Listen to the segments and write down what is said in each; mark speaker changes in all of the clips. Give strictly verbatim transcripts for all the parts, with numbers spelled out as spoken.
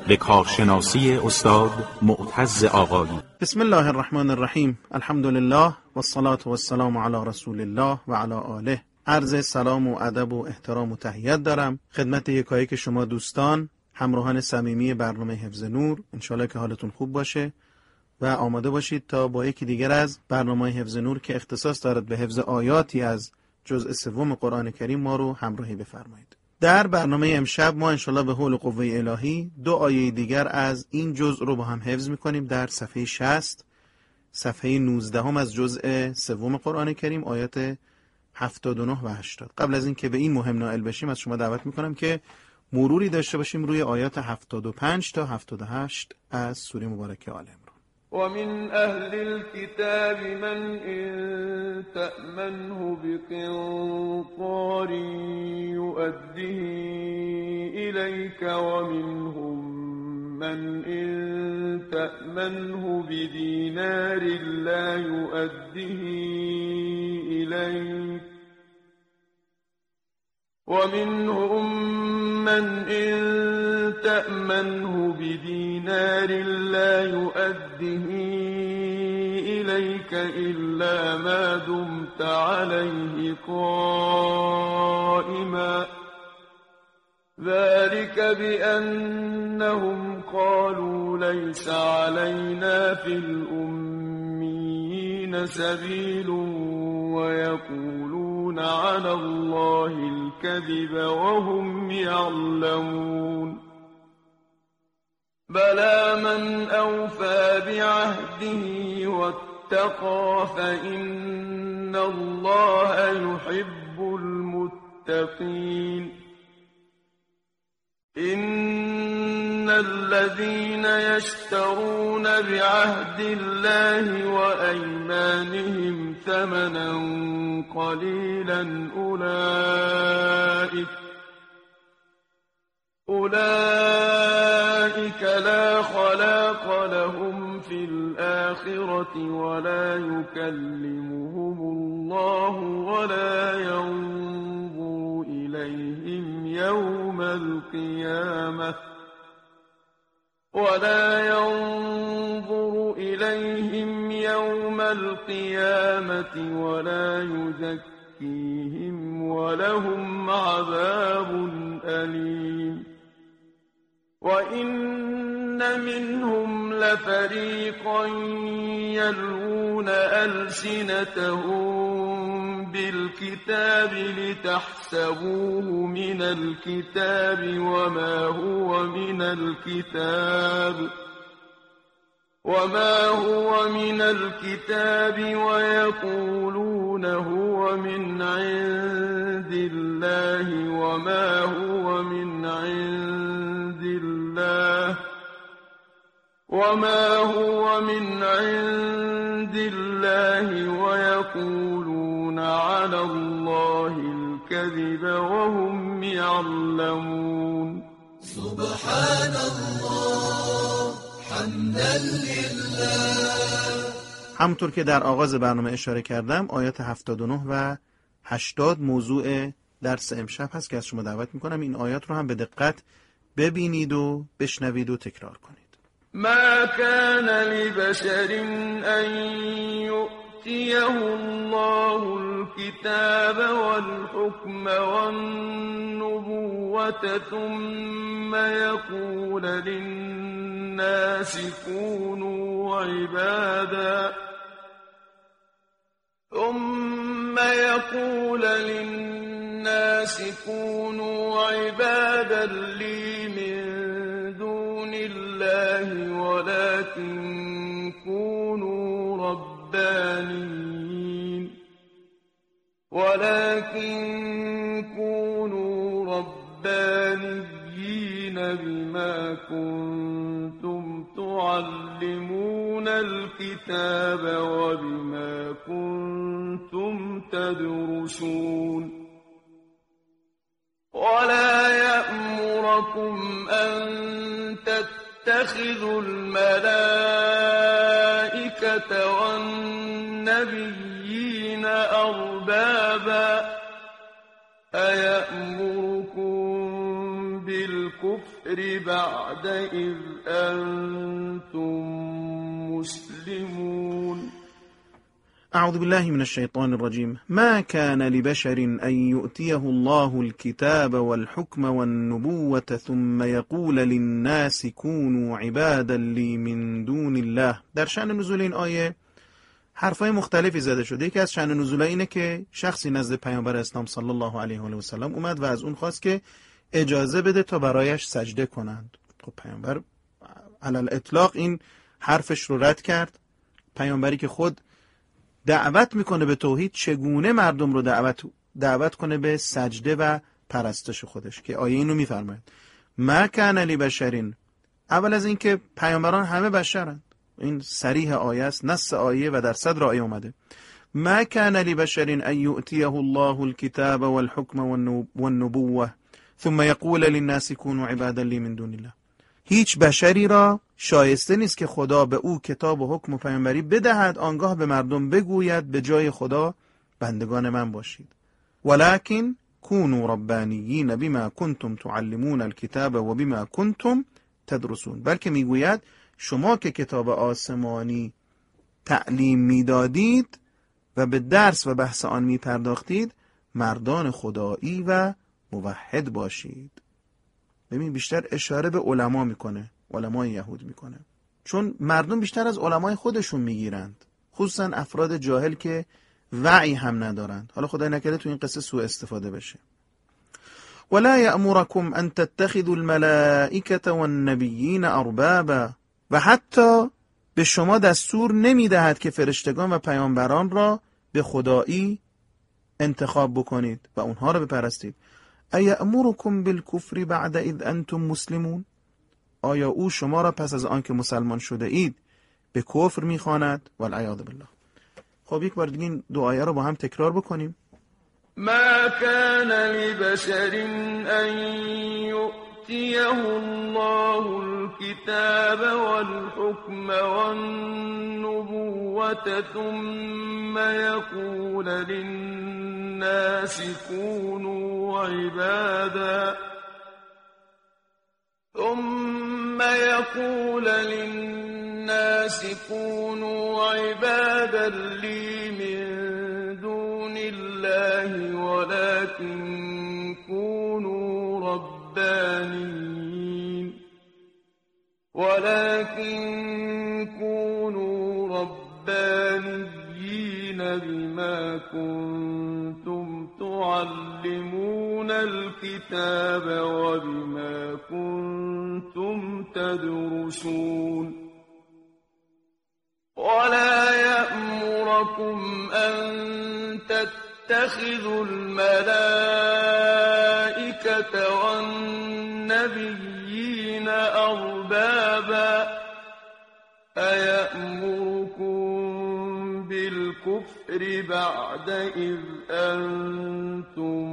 Speaker 1: به کارشناسی استاد معتز آقایی.
Speaker 2: بسم الله الرحمن الرحیم. الحمد لله و الصلاة و السلام علی رسول الله و علی آله. عرض سلام و ادب و احترام و تحیت دارم خدمت یکایک شما دوستان، همراهان صمیمی برنامه حفظ نور. انشالله که حالتون خوب باشه و آماده باشید تا با یکی دیگر از برنامه حفظ نور که اختصاص دارد به حفظ آیاتی از جزء سوم قرآن کریم ما رو همراهی بفرمایید. در برنامه امشب ما انشالله به حول قوه الهی دو آیه دیگر از این جزء رو با هم حفظ میکنیم. در صفحه شصت، صفحه نوزده هم از جزء سوم قرآن کریم، آیات هفتاد و نه و هشتاد. قبل از این که به این مهم نائل بشیم از شما دعوت میکنم که مروری داشته باشیم روی آیات هفتاد و پنج تا هفتاد و هشت از سوره مبارکه آل عمران.
Speaker 3: ومن أهل الكتاب من إن تأمنه بقنطار يؤديه إليك ومنهم من إن تأمنه بدينار لا يؤديه إليك ومنهم من إن تأمنه بدينار لا يؤديه إليك إلا ما دمت عليه قائما ذلك بأنهم قالوا ليس علينا في الأميين سبيل ويقولون على الله الكذب وهم يعلمون بلى من أوفى بعهده واتقى فإن الله يحب المتقين إن الذين يشترون بعهد الله وأيمانهم ثمنا قليلا أولئك أولئك لا خلاق لهم في الآخرة ولا يكلمهم الله ولا ينظر إليهم يوم القيامة ولا ينظر إليهم يوم القيامة ولا يزكيهم ولهم عذاب أليم وإن منهم لفريقا يلوون ألسنتهم بالكتاب لتحسبوه من الكتاب وما هو من الكتاب وما هو من الكتاب ويقولون هو من عند الله وما هو من عند الله وما هو من عند الله ويقولون على الله الكذب وهم يعلمون
Speaker 4: سبحان الله حمدا لله.
Speaker 2: همونطور که در آغاز برنامه اشاره کردم آیات هفتاد و نه و هشتاد موضوع درس امشب هست که از شما دعوت میکنم این آیات رو هم به دقت ببینید و بشنوید و تکرار کنید.
Speaker 3: ما كان لبشر أن يؤتيه الله الكتاب والحكم والنبوة ثم يقول للناس كونوا عبادا ثم يقول للناس كونوا عبادا لي من دون الله ولكن كونوا ربانيين ولكن كونوا ربانيين بما كنتم تعلمون الكتاب وبما كنتم تدرسون ولا يأمركم أن تتخذوا الملائكة والنبيين أربابا أيأمركم بالكفر بالكفر بعد إذ أنتم مسلمون.
Speaker 2: اعوذ بالله من الشیطان الرجیم. ما كان لبشر ان يؤتيه الله الكتاب والحكم والنبوة ثم يقول للناس كونوا عبادا لي من دون الله. در شأن نزول این آیه حرفای مختلفی زده شده. یکی از شأن نزول اینه که شخصی نزد پیامبر اسلام صلی الله علیه و سلم اومد و از اون خواست که اجازه بده تا برایش سجده کنند. خب پیامبر علل اطلاق این حرفش رو رد کرد. پیامبری که خود دعوت میکنه به توحید، چگونه مردم رو دعوت دعوت کنه به سجده و پرستش خودش، که آیه اینو میفرماید ما کان لبشر. اول از این که پیامبران همه بشرند، این صریح آیه است، نص آیه و در صدر آیه اومده. ما کان لبشر ان یؤتیه الله الكتاب والحکم والنبوة ثم یقول للناس كونوا عبادا لی من دون الله. هیچ بشری را شایسته نیست که خدا به او کتاب و حکم و پیامبری بدهد، آنگاه به مردم بگوید به جای خدا بندگان من باشید. ولکن کونوا ربانیین بما کنتم تعلمون الكتاب و بما کنتم تدرسون. بلکه میگوید شما که کتاب آسمانی تعلیم میدادید و به درس و بحث آن میپرداختید، مردان خدایی و موحد باشید. ببین بیشتر اشاره به علما میکنه، علمای یهود میکنه، چون مردم بیشتر از علمای خودشون میگیرند، خصوصا افراد جاهل که وعی هم ندارند. حالا خدای نکرده تو این قصه سوء استفاده بشه. ولا یأمرکم ان تتخذوا الملائکة والنبیین اربابا. و حتی به شما دستور نمیدهد که فرشتگان و پیامبران را به خدایی انتخاب بکنید و اونها را بپرستید. ایأمرکم بالکفر بعد اذ انتم مسلمون. آیا او شما را پس از آن که مسلمان شده اید به کفر میخواند؟ والعیاذ بالله. خب یک بار دیگه این دو آیه رو با هم تکرار بکنیم.
Speaker 3: ما كان لبشر ان يؤتيه الله الكتاب والحكم والنبوة ثم يقول للناس كونوا عبادا ثم يقول للناس كونوا عبادا لي من دون الله ولكن كونوا ربانيين ولكن كونوا ربانيين بما كنتم تعلمون الكتاب وبما كنتم تدرسون. ولا يأمركم أن تتخذوا الملائكة والنبيين أربابا أيأمركم بالكفر بعد إذ أنتم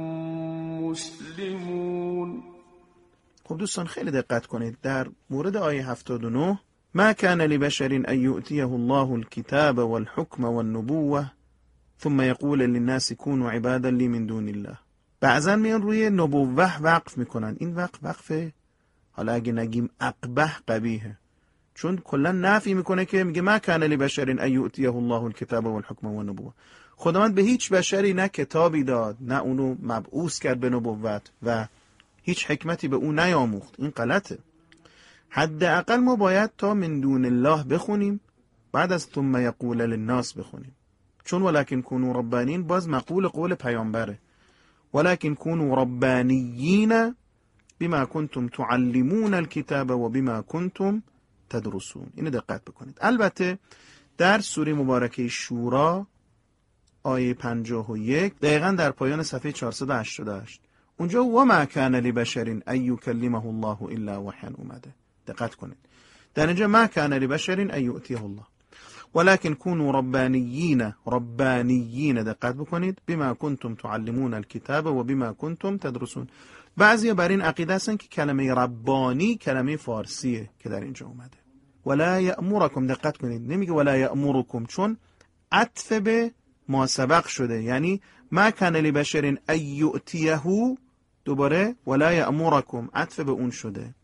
Speaker 3: مسلمون.
Speaker 2: خب دوستان خیلی دقت کنید. در مورد آیه هفتاد و نه ما كان لبشر ان يؤتيه الله الكتاب والحكم والنبوة ثم يقول للناس كونوا عبادا لي من دون الله. بعضا میان روی نبوه وقف میکنن. این وقف وقف حالا اگه نگیم اقبح قبیحه، چون کلا نفی میکنه که میگه ما كان لبشر ان يؤتيه الله الكتاب والحكم والنبوة. خداوند به هیچ بشری نه کتابی داد، نه اونو مبعوث کرد به نبوت و هیچ حکمتی به اون نیاموخت. این غلطه. حداقل ما باید تا من دون الله بخونیم، بعد از ثم یقول للناس بخونیم، چون ولکن کونوا ربانین باز مقول قول پیامبره. ولکن کونوا ربانیین بما کنتم تعلمون الكتاب و بما کنتم تدرسون. اینو دقت بکنید. البته در سوره مبارکه شورا آیه پنجاه و یک دقیقاً در پایان صفحه چهارصد و هشتاد و هشت اونجا و ما کان لبشر ان یکلمه الله الا وحیا اومده. دقت کنید. در اینجا ما کان لبشر ان یؤتیه الله ولكن كونوا ربانیین. ربانیین دقت بکنید. بما کنتم تعلمون الكتاب و بما کنتم تدرسون. بعضیا بر این عقیده هستن که کلمه ربانی کلمه فارسیه که در اینجا اومده. ولا یأمرکم. دقت کنید. نمیگه ولا یأمرکم، چون عطف به ما سبق شده، یعنی ما کان لبشر ان یؤتیه، دوباره ولا یأمرکم عطف به اون شده.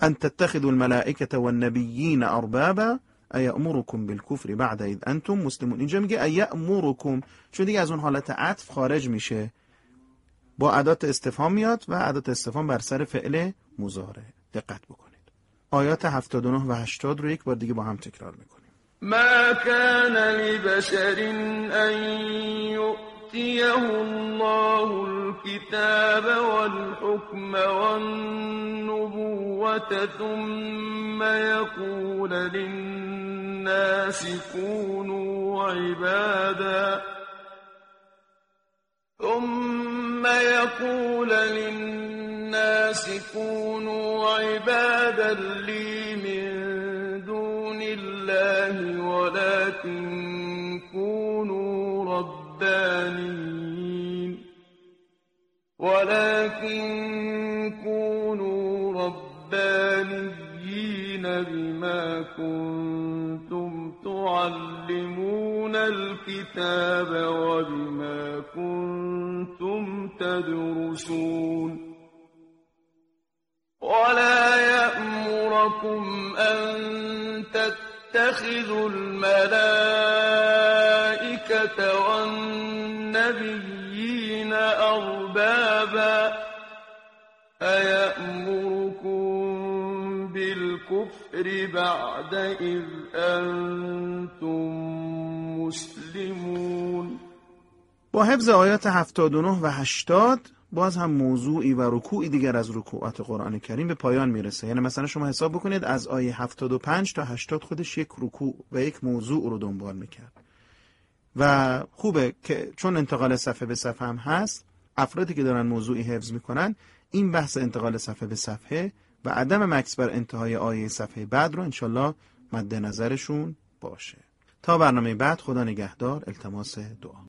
Speaker 2: ان تتخذوا الملائکه والنبیین اربابا ایامرکم بالکفر بعد اذ انتم مسلمون. اینجا میگه ایامرکم، چون دیگه از اون حالت عطف خارج میشه، با ادات استفهام میاد و ادات استفهام بر سر فعل مضارع. دقت بکنید. آیات هفتاد و نه و هشتاد رو یک بار دیگه با هم تکرار میکنیم.
Speaker 3: ما كان لبشر أن يؤتيه الله الكتاب والحكم والنبوة ثم يقول للناس كونوا عبادا ثم يقول للناس كونوا عبادا لي من دون الله ولكن كونوا ربانيين ولكن كونوا ربانيين بما كنتم تعلمون الكتاب وبما كنتم تدرسون ولا يأمركم أن تتخذوا الملائكة والنبيين أربابا أيأمركم بالكفر بعد إذ أنتم مسلمون.
Speaker 2: با حفظ آیات هفتاد و نه و هشتاد باز هم موضوعی و رکوعی دیگر از رکوعات قرآن کریم به پایان میرسه. یعنی مثلا شما حساب بکنید از آیه هفتاد و پنج تا هشتاد خودش یک رکوع و یک موضوع رو دنبال میکرد و خوبه که چون انتقال صفحه به صفحه هم هست، افرادی که دارن موضوعی حفظ میکنن این بحث انتقال صفحه به صفحه و عدم مکث بر انتهای آیه صفحه بعد رو انشالله مد نظرشون باشه. تا برنامه بعد، خدا نگهدار. التماس دعا.